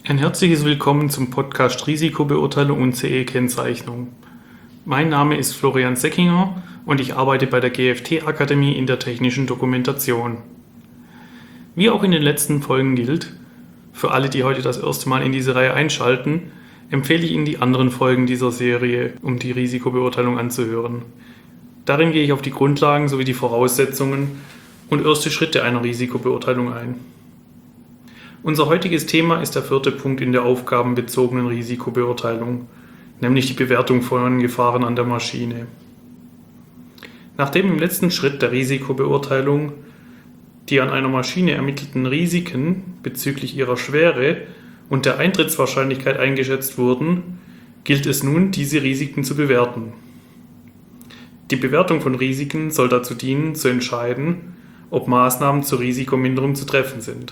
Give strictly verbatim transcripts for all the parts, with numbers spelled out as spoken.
Ein herzliches Willkommen zum Podcast Risikobeurteilung und C E-Kennzeichnung. Mein Name ist Florian Seckinger und ich arbeite bei der G F T-Akademie in der technischen Dokumentation. Wie auch in den letzten Folgen gilt, für alle, die heute das erste Mal in diese Reihe einschalten, empfehle ich Ihnen die anderen Folgen dieser Serie, um die Risikobeurteilung anzuhören. Darin gehe ich auf die Grundlagen sowie die Voraussetzungen und erste Schritte einer Risikobeurteilung ein. Unser heutiges Thema ist der vierte Punkt in der aufgabenbezogenen Risikobeurteilung, nämlich die Bewertung von Gefahren an der Maschine. Nachdem im letzten Schritt der Risikobeurteilung die an einer Maschine ermittelten Risiken bezüglich ihrer Schwere und der Eintrittswahrscheinlichkeit eingeschätzt wurden, gilt es nun, diese Risiken zu bewerten. Die Bewertung von Risiken soll dazu dienen, zu entscheiden, ob Maßnahmen zur Risikominderung zu treffen sind.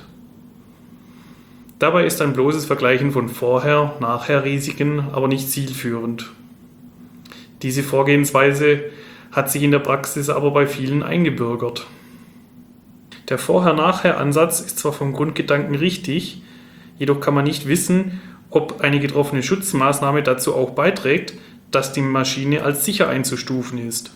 Dabei ist ein bloßes Vergleichen von Vorher-Nachher-Risiken aber nicht zielführend. Diese Vorgehensweise hat sich in der Praxis aber bei vielen eingebürgert. Der Vorher-Nachher-Ansatz ist zwar vom Grundgedanken richtig, jedoch kann man nicht wissen, ob eine getroffene Schutzmaßnahme dazu auch beiträgt, dass die Maschine als sicher einzustufen ist.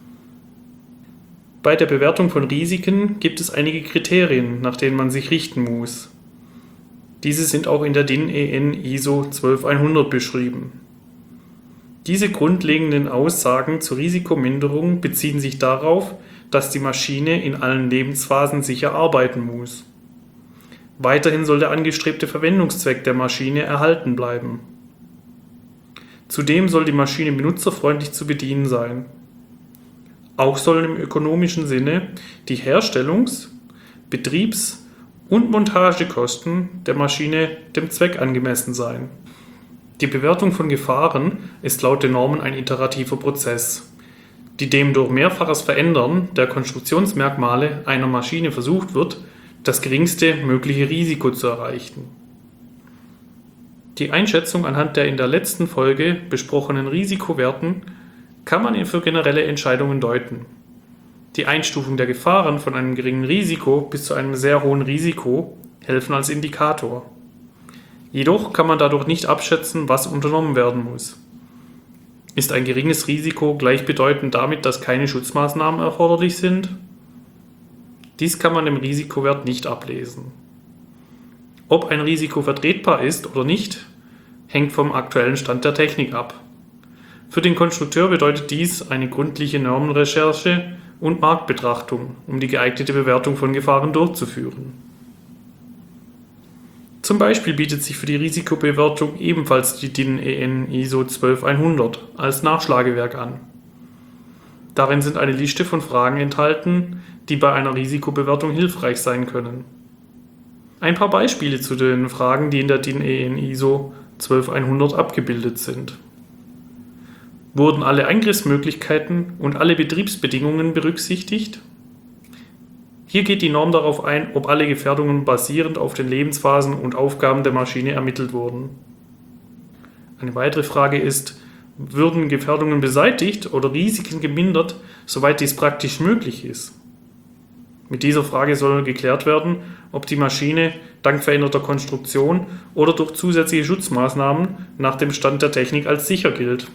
Bei der Bewertung von Risiken gibt es einige Kriterien, nach denen man sich richten muss. Diese sind auch in der D I N E N I S O zwölf einhundert beschrieben. Diese grundlegenden Aussagen zur Risikominderung beziehen sich darauf, dass die Maschine in allen Lebensphasen sicher arbeiten muss. Weiterhin soll der angestrebte Verwendungszweck der Maschine erhalten bleiben. Zudem soll die Maschine benutzerfreundlich zu bedienen sein. Auch sollen im ökonomischen Sinne die Herstellungs-, Betriebs- und Montagekosten der Maschine dem Zweck angemessen sein. Die Bewertung von Gefahren ist laut den Normen ein iterativer Prozess, die dem durch mehrfaches Verändern der Konstruktionsmerkmale einer Maschine versucht wird, das geringste mögliche Risiko zu erreichen. Die Einschätzung anhand der in der letzten Folge besprochenen Risikowerten kann man für generelle Entscheidungen deuten. Die Einstufung der Gefahren von einem geringen Risiko bis zu einem sehr hohen Risiko helfen als Indikator. Jedoch kann man dadurch nicht abschätzen, was unternommen werden muss. Ist ein geringes Risiko gleichbedeutend damit, dass keine Schutzmaßnahmen erforderlich sind? Dies kann man im Risikowert nicht ablesen. Ob ein Risiko vertretbar ist oder nicht, hängt vom aktuellen Stand der Technik ab. Für den Konstrukteur bedeutet dies eine gründliche Normenrecherche und Marktbetrachtung, um die geeignete Bewertung von Gefahren durchzuführen. Zum Beispiel bietet sich für die Risikobewertung ebenfalls die D I N E N I S O zwölf einhundert als Nachschlagewerk an. Darin sind eine Liste von Fragen enthalten, die bei einer Risikobewertung hilfreich sein können. Ein paar Beispiele zu den Fragen, die in der D I N E N I S O zwölf einhundert abgebildet sind. Wurden alle Eingriffsmöglichkeiten und alle Betriebsbedingungen berücksichtigt? Hier geht die Norm darauf ein, ob alle Gefährdungen basierend auf den Lebensphasen und Aufgaben der Maschine ermittelt wurden. Eine weitere Frage ist, würden Gefährdungen beseitigt oder Risiken gemindert, soweit dies praktisch möglich ist? Mit dieser Frage soll geklärt werden, ob die Maschine dank veränderter Konstruktion oder durch zusätzliche Schutzmaßnahmen nach dem Stand der Technik als sicher gilt.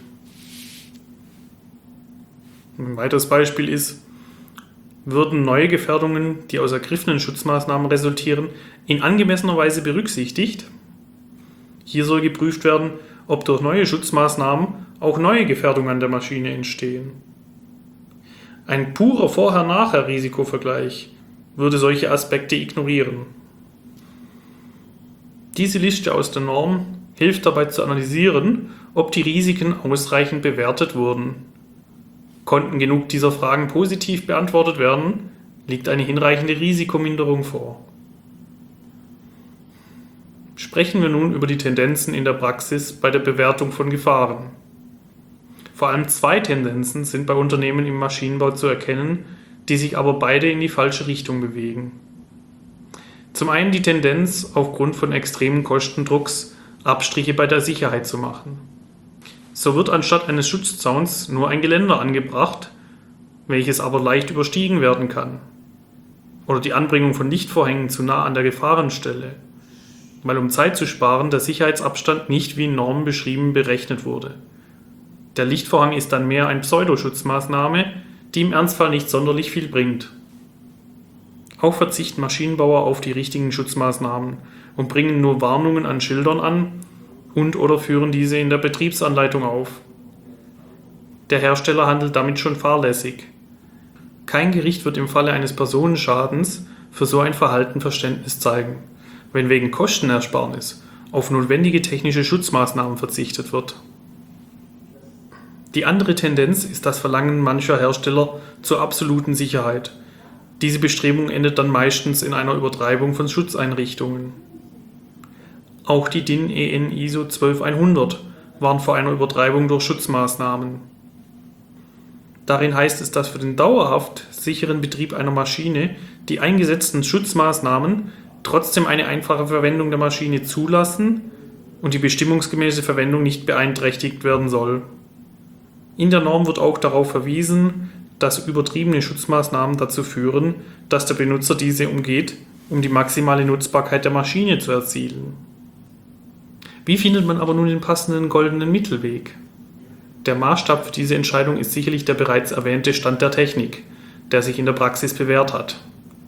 Ein weiteres Beispiel ist, würden neue Gefährdungen, die aus ergriffenen Schutzmaßnahmen resultieren, in angemessener Weise berücksichtigt? Hier soll geprüft werden, ob durch neue Schutzmaßnahmen auch neue Gefährdungen an der Maschine entstehen. Ein purer Vorher-Nachher-Risikovergleich würde solche Aspekte ignorieren. Diese Liste aus der Norm hilft dabei zu analysieren, ob die Risiken ausreichend bewertet wurden. Konnten genug dieser Fragen positiv beantwortet werden, liegt eine hinreichende Risikominderung vor. Sprechen wir nun über die Tendenzen in der Praxis bei der Bewertung von Gefahren. Vor allem zwei Tendenzen sind bei Unternehmen im Maschinenbau zu erkennen, die sich aber beide in die falsche Richtung bewegen. Zum einen die Tendenz, aufgrund von extremen Kostendrucks Abstriche bei der Sicherheit zu machen. So wird anstatt eines Schutzzauns nur ein Geländer angebracht, welches aber leicht überstiegen werden kann. Oder die Anbringung von Lichtvorhängen zu nah an der Gefahrenstelle. weil um Zeit zu sparen der Sicherheitsabstand nicht wie in Normen beschrieben berechnet wurde. Der Lichtvorhang ist dann mehr eine Pseudoschutzmaßnahme, die im Ernstfall nicht sonderlich viel bringt. Auch verzichten Maschinenbauer auf die richtigen Schutzmaßnahmen und bringen nur Warnungen an Schildern an und oder führen diese in der Betriebsanleitung auf. Der Hersteller handelt damit schon fahrlässig. Kein Gericht wird im Falle eines Personenschadens für so ein Verhalten Verständnis zeigen, wenn wegen Kostenersparnis auf notwendige technische Schutzmaßnahmen verzichtet wird. Die andere Tendenz ist das Verlangen mancher Hersteller zur absoluten Sicherheit. Diese Bestrebung endet dann meistens in einer Übertreibung von Schutzeinrichtungen. Auch die D I N E N I S O zwölf hundert warnt vor einer Übertreibung durch Schutzmaßnahmen. Darin heißt es, dass für den dauerhaft sicheren Betrieb einer Maschine die eingesetzten Schutzmaßnahmen trotzdem eine einfache Verwendung der Maschine zulassen und die bestimmungsgemäße Verwendung nicht beeinträchtigt werden soll. In der Norm wird auch darauf verwiesen, dass übertriebene Schutzmaßnahmen dazu führen, dass der Benutzer diese umgeht, um die maximale Nutzbarkeit der Maschine zu erzielen. Wie findet man aber nun den passenden goldenen Mittelweg? Der Maßstab für diese Entscheidung ist sicherlich der bereits erwähnte Stand der Technik, der sich in der Praxis bewährt hat.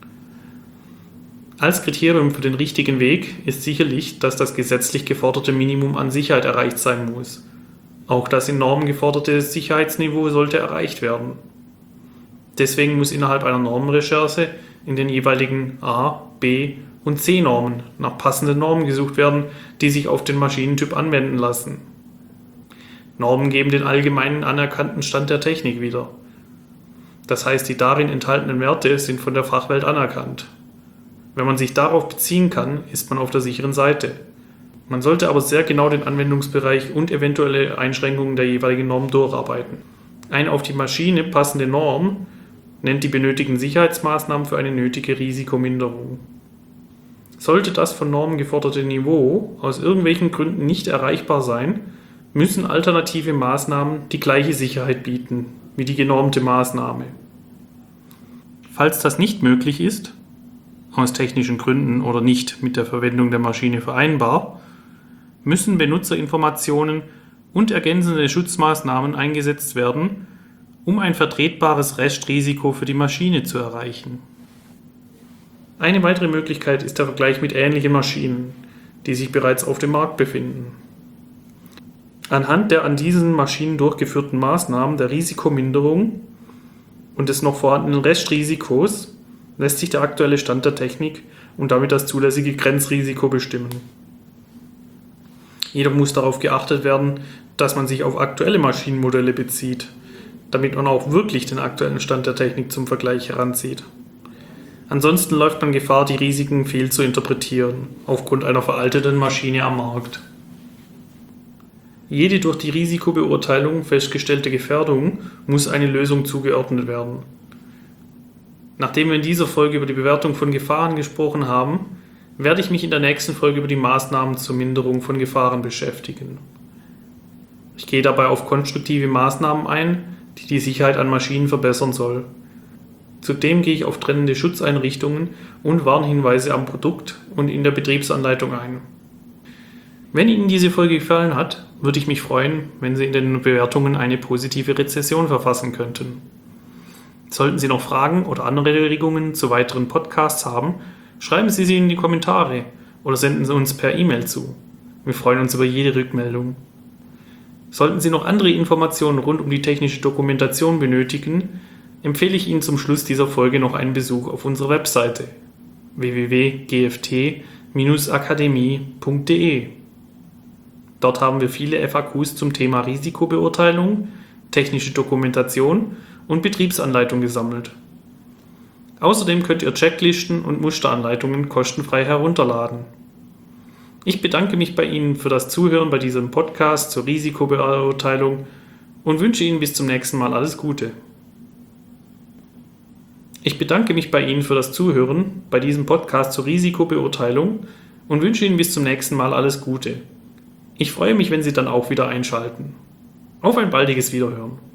Als Kriterium für den richtigen Weg ist sicherlich, dass das gesetzlich geforderte Minimum an Sicherheit erreicht sein muss. Auch das in Normen geforderte Sicherheitsniveau sollte erreicht werden. Deswegen muss innerhalb einer Normenrecherche in den jeweiligen A-, B- und C-Normen nach passenden Normen gesucht werden, die sich auf den Maschinentyp anwenden lassen. Normen geben den allgemeinen anerkannten Stand der Technik wieder. Das heißt, die darin enthaltenen Werte sind von der Fachwelt anerkannt. Wenn man sich darauf beziehen kann, ist man auf der sicheren Seite. Man sollte aber sehr genau den Anwendungsbereich und eventuelle Einschränkungen der jeweiligen Norm durcharbeiten. Eine auf die Maschine passende Norm nennt die benötigten Sicherheitsmaßnahmen für eine nötige Risikominderung. Sollte das von Normen geforderte Niveau aus irgendwelchen Gründen nicht erreichbar sein, müssen alternative Maßnahmen die gleiche Sicherheit bieten wie die genormte Maßnahme. Falls das nicht möglich ist, aus technischen Gründen oder nicht mit der Verwendung der Maschine vereinbar, müssen Benutzerinformationen und ergänzende Schutzmaßnahmen eingesetzt werden, um ein vertretbares Restrisiko für die Maschine zu erreichen. Eine weitere Möglichkeit ist der Vergleich mit ähnlichen Maschinen, die sich bereits auf dem Markt befinden. Anhand der an diesen Maschinen durchgeführten Maßnahmen der Risikominderung und des noch vorhandenen Restrisikos lässt sich der aktuelle Stand der Technik und damit das zulässige Grenzrisiko bestimmen. Jedoch muss darauf geachtet werden, dass man sich auf aktuelle Maschinenmodelle bezieht, damit man auch wirklich den aktuellen Stand der Technik zum Vergleich heranzieht. Ansonsten läuft man Gefahr, die Risiken fehl zu interpretieren, aufgrund einer veralteten Maschine am Markt. Jede durch die Risikobeurteilung festgestellte Gefährdung muss eine Lösung zugeordnet werden. Nachdem wir in dieser Folge über die Bewertung von Gefahren gesprochen haben, werde ich mich in der nächsten Folge über die Maßnahmen zur Minderung von Gefahren beschäftigen. Ich gehe dabei auf konstruktive Maßnahmen ein, die die Sicherheit an Maschinen verbessern soll. Zudem gehe ich auf trennende Schutzeinrichtungen und Warnhinweise am Produkt und in der Betriebsanleitung ein. Wenn Ihnen diese Folge gefallen hat, würde ich mich freuen, wenn Sie in den Bewertungen eine positive Rezension verfassen könnten. Sollten Sie noch Fragen oder andere Anregungen zu weiteren Podcasts haben, schreiben Sie sie in die Kommentare oder senden Sie uns per E-Mail zu. Wir freuen uns über jede Rückmeldung. Sollten Sie noch andere Informationen rund um die technische Dokumentation benötigen, empfehle ich Ihnen zum Schluss dieser Folge noch einen Besuch auf unserer Webseite w w w punkt g f t Bindestrich akademie punkt d e. Dort haben wir viele F A Qs zum Thema Risikobeurteilung, technische Dokumentation und Betriebsanleitung gesammelt. Außerdem könnt ihr Checklisten und Musteranleitungen kostenfrei herunterladen. Ich bedanke mich bei Ihnen für das Zuhören bei diesem Podcast zur Risikobeurteilung und wünsche Ihnen bis zum nächsten Mal alles Gute. Ich bedanke mich bei Ihnen für das Zuhören bei diesem Podcast zur Risikobeurteilung und wünsche Ihnen bis zum nächsten Mal alles Gute. Ich freue mich, wenn Sie dann auch wieder einschalten. Auf ein baldiges Wiederhören.